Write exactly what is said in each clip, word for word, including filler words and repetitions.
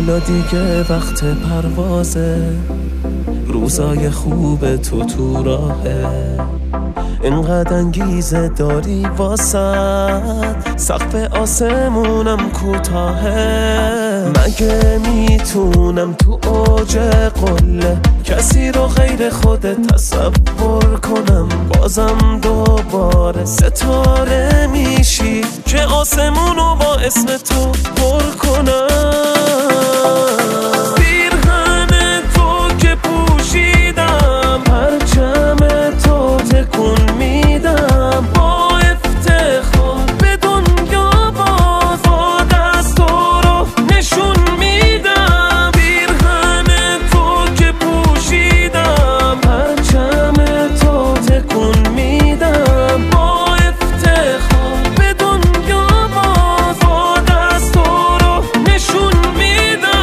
حالا دیگه وقت پروازه، روزای خوب تو تو راهه، اینقدر انگیزه داری واسد، سقف آسمونم کوتاهه. مگه میتونم تو اوج قله کسی رو غیر خودت تصور کنم؟ بازم دوباره ستاره میشی که آسمونو با اسم تو پر کنم. پیرهن تو که پوشیدم، پرچم تو تکون میدم، با افتخار به دنیا باز با دست تو رو نشون میدم. پیرهن تو که پوشیدم، پرچم تو تکون میدم، با افتخار به دنیا باز با دست تو رو نشون میدم.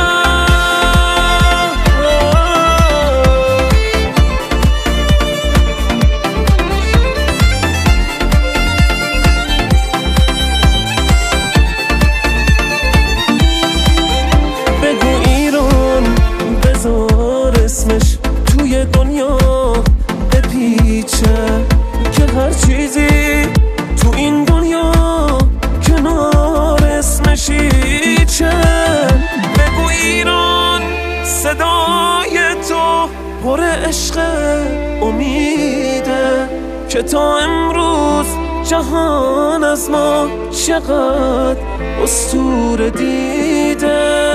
بگو ایران، بذار اسمش توی دنیا بپیچه، که هر چیزی تو این دنیا کنار اسمش هیچه. بگو ایران، صدای تو پر عشق امیده، که تا امروز جهان از ما چقدر اسطوره دیده.